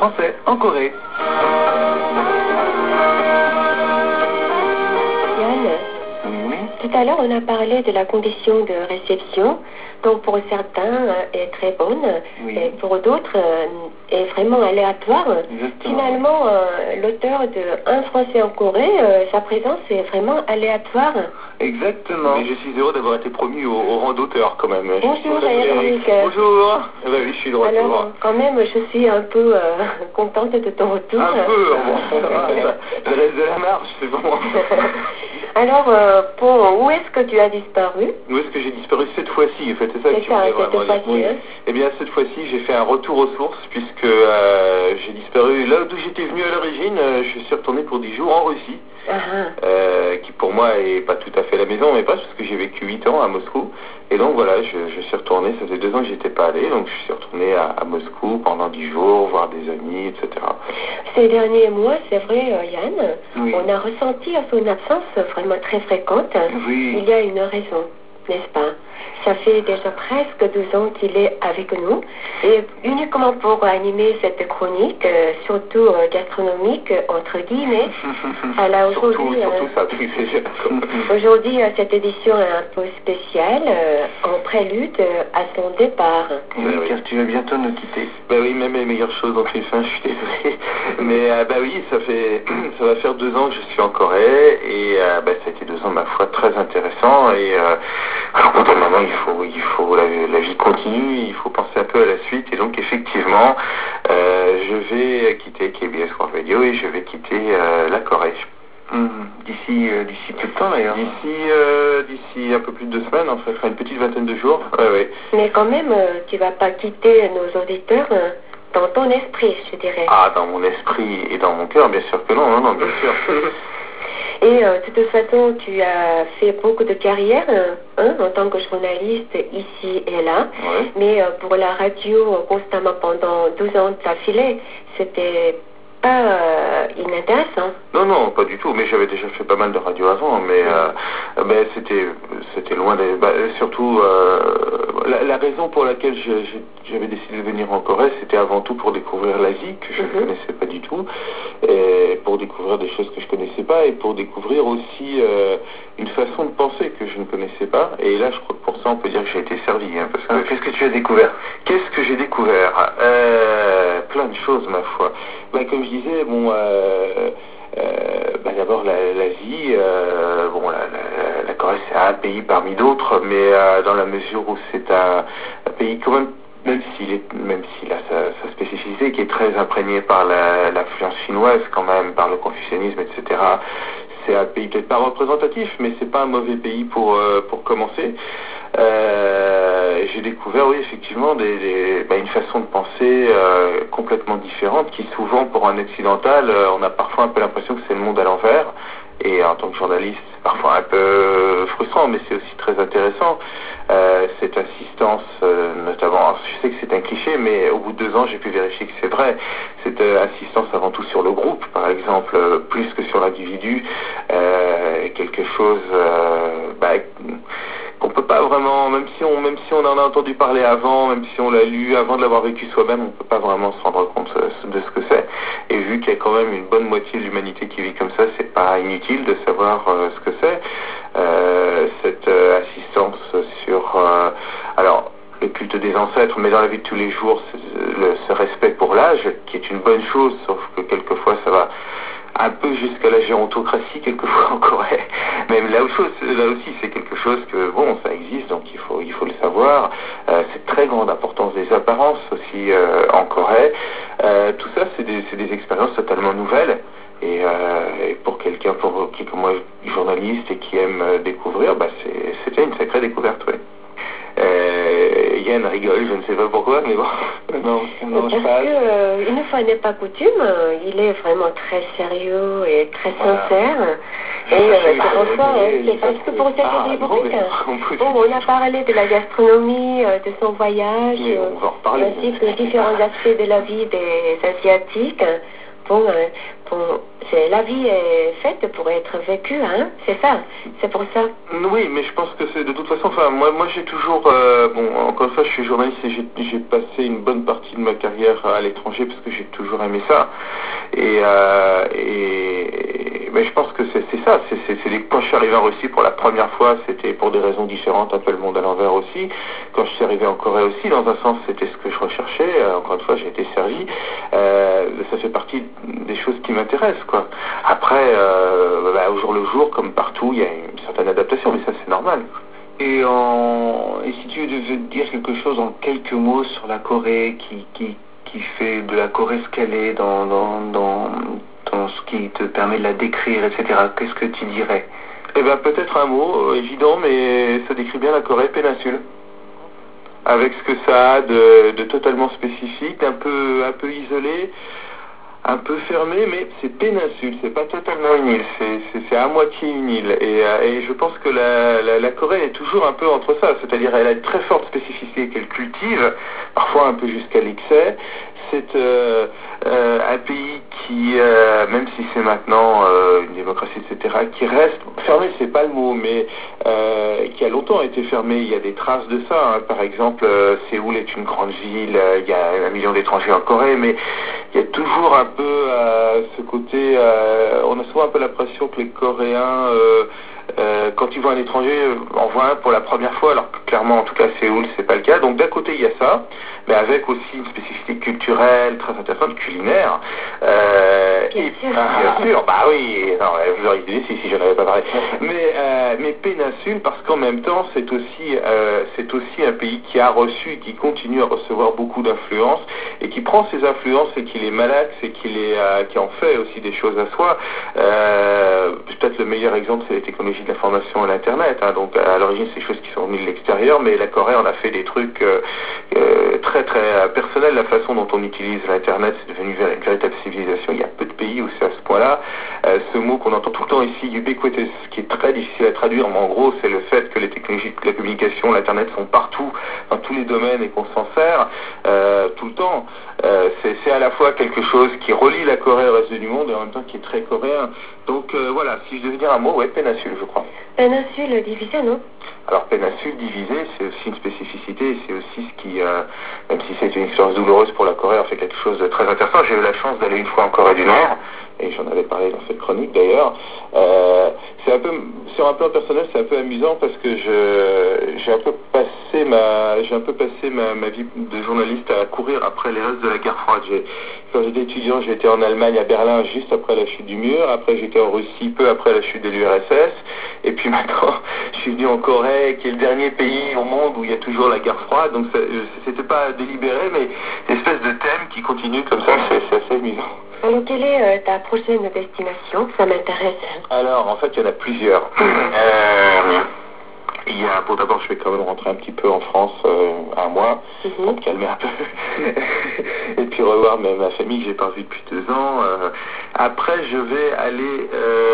français en Corée. Yann, Oui. tout à l'heure on a parlé de la condition de réception, donc pour certains est très bonne, Oui. et pour d'autres est vraiment aléatoire. Exactement. Finalement, l'auteur de Un Français en Corée, sa présence est vraiment aléatoire. Exactement. Mais je suis heureux d'avoir été promu au rang d'auteur quand même. Bonjour Eric. Bonjour. Eh ben oui, je suis de retour. Alors, quand même, je suis un peu contente de ton retour. Un peu, bon, ça reste de la marche, c'est bon. Alors, où est-ce que tu as disparu? Où est-ce que j'ai disparu cette fois-ci? En fait, c'est ça que tu voulais vraiment dire. Oui. Eh bien, cette fois-ci, j'ai fait un retour aux sources, puisque j'ai disparu là d'où j'étais venu à l'origine. Je suis retourné pour 10 jours en Russie. Qui pour moi est pas tout à fait la maison, mais pas parce que j'ai vécu 8 ans à Moscou. Et donc voilà, je suis retourné, ça faisait 2 ans que j'étais pas allé, donc je suis retourné à Moscou pendant 10 jours, voir des amis, etc. Ces derniers mois, c'est vrai, Yann, oui. On a ressenti à son absence vraiment très fréquente. Oui. Il y a une raison, n'est-ce pas? Ça fait déjà presque 2 ans qu'il est avec nous, et uniquement pour animer cette chronique, surtout gastronomique, entre guillemets. Alors aujourd'hui, surtout ça, aujourd'hui, cette édition est un peu spéciale, en prélude à son départ. Oui, car tu vas bientôt nous quitter. Bah oui, même les meilleures choses ont fait fin, je suis désolé. Mais bah oui, ça va faire 2 ans que je suis en Corée, et ça a été 2 ans, ma foi, très intéressants, et alors pour un moment, la vie continue, il faut penser un peu à la suite, et donc effectivement, je vais quitter KBS World Radio et je vais quitter la Corée. D'ici peu de temps d'ailleurs. D'ici un peu plus de 2 semaines, en fait, une petite vingtaine de jours. Ouais. Mais quand même, tu vas pas quitter nos auditeurs dans ton esprit, je dirais. Ah, dans mon esprit et dans mon cœur, bien sûr que non, bien sûr. Et de toute façon, tu as fait beaucoup de carrière en tant que journaliste ici et là. Ouais. Mais pour la radio, constamment pendant 12 ans d'affilée, c'était pas inintéressant. Non, pas du tout. Mais j'avais déjà fait pas mal de radio avant. Mais c'était loin des... surtout, la raison pour laquelle j'avais décidé de venir en Corée, c'était avant tout pour découvrir l'Asie, que je ne connaissais pas du tout, et pour découvrir des choses que je connaissais pas, et pour découvrir aussi une façon de penser que je ne connaissais pas. Et là, je crois que pour ça, on peut dire que j'ai été servi. Parce que... Qu'est-ce que tu as découvert? Qu'est-ce que j'ai découvert? Plein de choses, ma foi. Comme je disais, d'abord l'Asie, la Corée c'est un pays parmi d'autres, mais dans la mesure où c'est un pays quand même s'il a sa spécificité qui est très imprégné par l'influence chinoise quand même, par le confucianisme, etc. C'est un pays peut-être pas représentatif, mais c'est pas un mauvais pays pour commencer. J'ai découvert, oui, effectivement, une façon de penser complètement différente, qui souvent, pour un occidental, on a parfois un peu l'impression que c'est le monde à l'envers. Et en tant que journaliste, c'est parfois un peu frustrant, mais c'est aussi très intéressant. Cette assistance, notamment, je sais que c'est un cliché, mais au bout de 2 ans, j'ai pu vérifier que c'est vrai. Cette assistance avant tout sur le groupe, par exemple, plus que sur l'individu, quelque chose qu'on peut pas vraiment, même si on en a entendu parler avant, même si on l'a lu avant de l'avoir vécu soi-même, on peut pas vraiment se rendre compte de ce que c'est. Et vu qu'il y a quand même une bonne moitié de l'humanité qui vit comme ça, c'est pas inutile de savoir ce que c'est. Cette assistance sur le culte des ancêtres, mais dans la vie de tous les jours, ce respect pour l'âge, qui est une bonne chose, sauf que quelquefois ça va un peu jusqu'à la gérontocratie, quelquefois en Corée. Même là aussi, c'est quelque chose que, ça existe, donc il faut le savoir. C'est très grande importance des apparences aussi en Corée. Tout ça, c'est des expériences totalement nouvelles. Et pour quelqu'un qui, comme moi, est journaliste et qui aime découvrir, c'était une sacrée découverte, oui. Yann rigole, je ne sais pas pourquoi, mais bon. non, je passe. Parce que, une fois n'est pas coutume, il est vraiment très sérieux et très sincère. Et c'est pour ça, c'est parce que pour cette rubrique, on a parlé de la gastronomie, de son voyage, ainsi que différents aspects de la vie des Asiatiques. fond, la vie est faite pour être vécue, hein, c'est ça, c'est pour ça. Oui, mais je pense que c'est de toute façon, enfin, moi j'ai toujours, encore une fois, je suis journaliste et j'ai passé une bonne partie de ma carrière à l'étranger parce que j'ai toujours aimé ça. Mais je pense que c'est ça, quand je suis arrivé en Russie pour la première fois, c'était pour des raisons différentes, un peu le monde à l'envers aussi. Quand je suis arrivé en Corée aussi, dans un sens, c'était ce que je recherchais. Encore une fois, j'ai été servi. Ça fait partie des choses qui m'intéressent, quoi. Après, au jour le jour, comme partout, il y a une certaine adaptation, mais ça c'est normal. Et si tu devais dire quelque chose en quelques mots sur la Corée, qui fait de la Corée ce qu'elle est dans ce qui te permet de la décrire, etc., qu'est-ce que tu dirais? Eh bien, peut-être un mot évident, mais ça décrit bien la Corée, péninsule. Avec ce que ça a de totalement spécifique, un peu isolé, un peu fermé, mais c'est péninsule, c'est pas totalement une île, c'est à moitié une île. Et je pense que la Corée est toujours un peu entre ça, c'est-à-dire elle a une très forte spécificité qu'elle cultive, parfois un peu jusqu'à l'excès. C'est un pays qui, même si c'est maintenant une démocratie, etc., qui reste fermé, c'est pas le mot, mais qui a longtemps été fermé. Il y a des traces de ça, hein. Par exemple, Séoul est une grande ville, il y a 1 million d'étrangers en Corée, mais il y a toujours un peu ce côté, on a souvent un peu l'impression que les Coréens, quand ils voient un étranger, en voient un pour la première fois, alors que clairement, en tout cas, Séoul, c'est pas le cas. Donc d'un côté, il y a ça, mais avec aussi une spécificité culturelle très intéressante, culinaire. Bien sûr, bah oui, non, vous auriez dit si je n'avais pas parlé. Mais péninsule, parce qu'en même temps, c'est aussi un pays qui a reçu, qui continue à recevoir beaucoup d'influences, et qui prend ces influences et qui les malaxe et qui en fait aussi des choses à soi. Peut-être le meilleur exemple, c'est les technologies de l'information et l'Internet. Hein. Donc à l'origine, c'est des choses qui sont venues de l'extérieur, mais la Corée en a fait des trucs très très personnels. La façon dont on utilise l'Internet, c'est devenu une véritable civilisation. Il y a peu de pays où c'est à ce point-là. Ce mot qu'on entend tout le temps ici, ubiquitous, qui est très difficile à traduire, mais en gros, c'est le fait que les technologies de la communication, l'Internet sont partout, dans tous les domaines et qu'on s'en sert tout le temps. C'est à la fois quelque chose qui relie la Corée au reste du monde et en même temps qui est très coréen. Donc voilà, si je devais dire un mot, ouais, péninsule, je crois. Péninsule divisée, non? Alors péninsule divisée, c'est aussi une spécificité, et c'est aussi ce qui, même si c'est une expérience douloureuse pour la Corée, en fait quelque chose de très intéressant. J'ai eu la chance d'aller une fois en Corée du Nord, et j'en avais parlé dans cette chronique d'ailleurs. C'est un peu, sur un plan personnel, c'est un peu amusant parce que j'ai un peu passé ma vie de journaliste à courir après les restes de la guerre froide. Quand j'étais étudiant, j'étais en Allemagne, à Berlin, juste après la chute du mur. Après, j'étais en Russie, peu après la chute de l'URSS. Et puis maintenant, je suis venu en Corée, qui est le dernier pays au monde où il y a toujours la guerre froide. Donc, c'était pas délibéré, mais une espèce de thème qui continue comme ça, c'est assez amusant. Alors, quelle est ta prochaine destination? Ça m'intéresse. Alors, en fait, il y en a plusieurs. Bon, d'abord, je vais quand même rentrer un petit peu en France un mois, pour me calmer un peu. Et puis revoir ma famille que j'ai pas vue depuis 2 ans. Après, je vais aller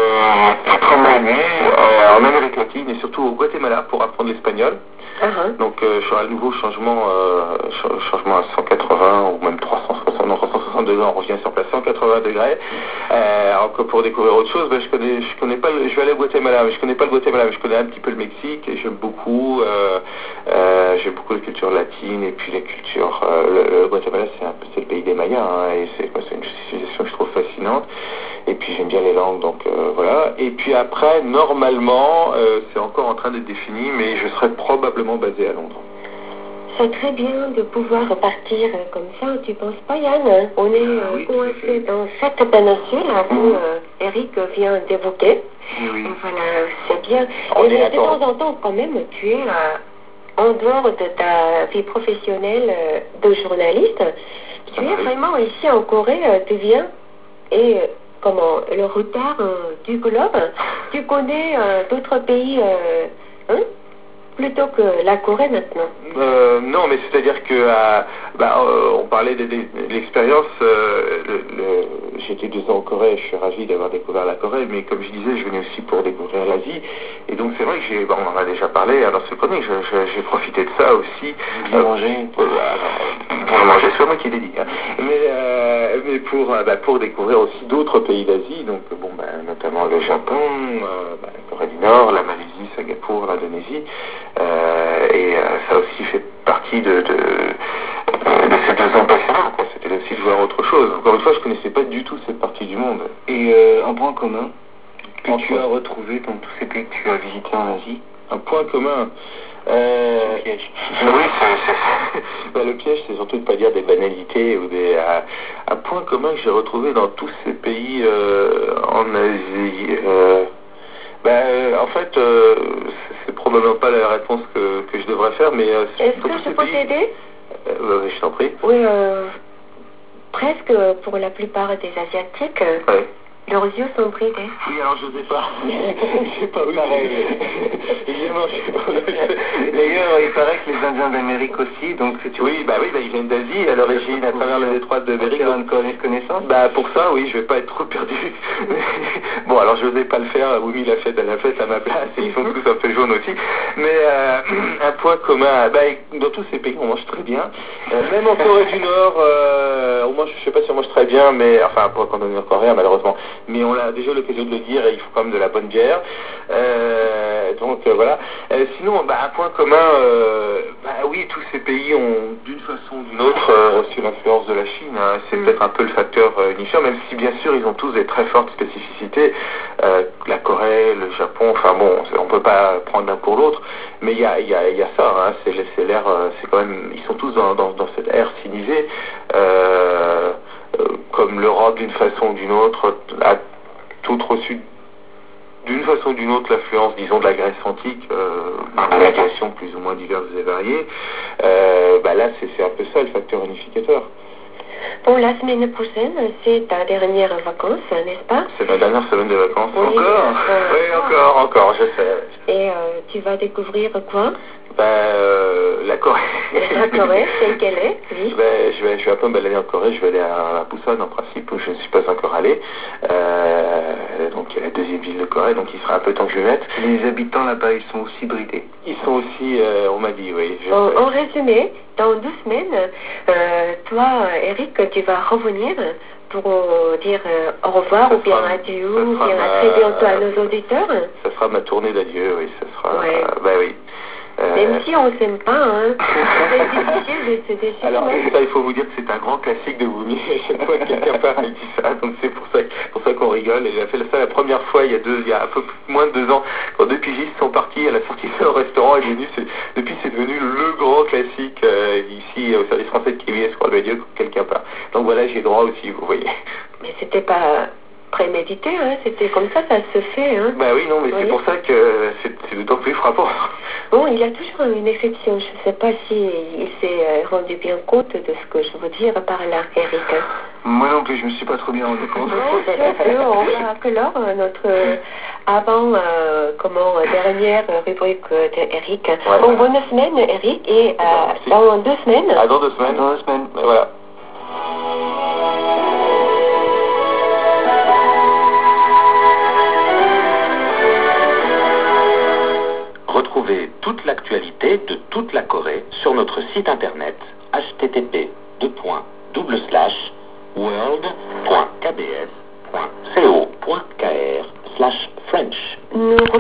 en Amérique latine et surtout au Guatemala pour apprendre l'espagnol. Donc, je ferai un nouveau changement à 180 ou même 360 degrés, on revient sur place, 180 degrés. Alors que pour découvrir autre chose, je connais pas, je vais aller au Guatemala, mais je connais pas le Guatemala, mais je connais un petit peu le Mexique et j'aime beaucoup la culture latine et puis la culture, le Guatemala c'est le pays des Mayas, hein, et c'est une civilisation que je trouve fascinante. Et puis j'aime bien les langues, donc voilà. Et puis après, normalement, c'est encore en train d'être défini, mais je serai probablement basé à Londres. C'est très bien de pouvoir partir comme ça, tu penses pas, Yann? On est coincé dans cette péninsule que Eric vient d'évoquer. Oui. Voilà, c'est bien. Et de temps en temps, quand même, tu es en dehors de ta vie professionnelle de journaliste. Tu es vraiment ici en Corée, tu viens et le retard du globe. Tu connais d'autres pays, hein? plutôt que la Corée maintenant. Non, mais c'est-à-dire que on parlait de l'expérience. J'ai été 2 ans en Corée, je suis ravi d'avoir découvert la Corée, mais comme je disais, je venais aussi pour découvrir l'Asie. Et donc c'est vrai que on en a déjà parlé dans ce chronique, j'ai profité de ça aussi. Bien manger. Pour le manger, c'est pas moi qui l'ai dit. Hein. Mais pour découvrir aussi d'autres pays d'Asie, donc notamment le Japon, la Corée du Nord, la Malaisie, Singapour, l'Indonésie. Ça aussi fait partie de ces 2 ans passionnants. C'était aussi de voir autre chose. Encore une fois, je connaissais pas du tout cette partie du monde. Et un point commun que tu as retrouvé dans tous ces pays que tu as visités en Asie? Un point commun. Le piège. Oui, le piège, c'est surtout de ne pas dire des banalités ou un point commun que j'ai retrouvé dans tous ces pays en Asie. En fait, c'est probablement pas la réponse que je devrais faire, mais est-ce que je peux t'aider? Je t'en prie. Oui, presque pour la plupart des Asiatiques. Ouais. Leurs yeux sont bridés. Oui, alors je sais pas. Je sais pas où pareil. Évidemment, je sais pas. D'ailleurs, il paraît que les Indiens d'Amérique aussi, donc oui, ils viennent d'Asie à l'origine, à travers le détroit de Bering. Connaissance. Pour ça, oui, je vais pas être trop perdu. Bon, alors je n'osais pas le faire. Oui, elle a fait à ma place et ils sont tous un peu jaunes aussi. Mais un point commun, dans tous ces pays, on mange très bien. Même en Corée du Nord, je sais pas si on mange très bien, mais enfin, pour quand on est nord-coréen, malheureusement. Mais on a déjà l'occasion de le dire, il faut quand même de la bonne bière. Voilà. Sinon, un point commun, oui, tous ces pays ont d'une façon ou d'une autre reçu l'influence de la Chine. Hein. C'est peut-être un peu le facteur unifiant, même si bien sûr ils ont tous des très fortes spécificités. La Corée, le Japon, on peut pas prendre l'un pour l'autre, mais il y a ça. Hein. C'est l'ère, c'est quand même, ils sont tous dans cette ère civilisée. Comme l'Europe d'une façon ou d'une autre a tout reçu d'une façon ou d'une autre l'influence, disons, de la Grèce antique, par des médiations plus ou moins diverses et variées. Là, c'est un peu ça le facteur unificateur. Bon, la semaine prochaine, c'est ta dernière vacance, n'est-ce pas? C'est ma dernière semaine de vacances. Oui, encore? Oui, encore, je sais. Et tu vas découvrir quoi? La Corée. La Corée, c'est quelle est? Oui. Je vais un peu me balader en Corée, je vais aller à Busan en principe, où je ne suis pas encore allé. Donc il y a la 2e ville de Corée, donc il sera un peu temps que je mette. Les habitants là-bas, ils sont aussi bridés. Ils sont aussi, on m'a dit, oui. En résumé, dans 2 semaines, toi, Eric, tu vas revenir pour dire au revoir ou bien adieu, ou bien à très bientôt à nos auditeurs. Ça sera ma tournée d'adieu, oui, ça sera. Ouais. Oui. Même si on ne s'aime pas, hein. C'est difficile de se décider. Alors ça, il faut vous dire que c'est un grand classique de vous dire à chaque fois que quelqu'un part et dit ça, donc c'est pour ça qu'on rigole. Et j'ai fait ça la première fois il y a un peu moins de 2 ans, quand 2 pigistes sont partis à la sortie de leur restaurant, et depuis c'est devenu le grand classique ici au service français de KBS, croix de Dieu, quand quelqu'un part. Donc voilà, j'ai droit aussi, vous voyez. Mais c'était pas prémédité, hein, c'était comme ça se fait. Hein. Oui, non, mais c'est pour ça que c'est d'autant plus frappant. Bon, il y a toujours une exception. Je ne sais pas si il s'est rendu bien compte de ce que je veux dire par là, Eric. Moi non plus, je me suis pas trop bien rendu compte. Non, on va clore notre dernière rubrique d'Eric. Ouais. Bon, bonne semaine, Eric, et dans 2 semaines. Dans 2 semaines. Dans 2 semaines. Voilà. Retrouvez toute l'actualité de toute la Corée sur notre site internet http://world.kbs.co.kr/French.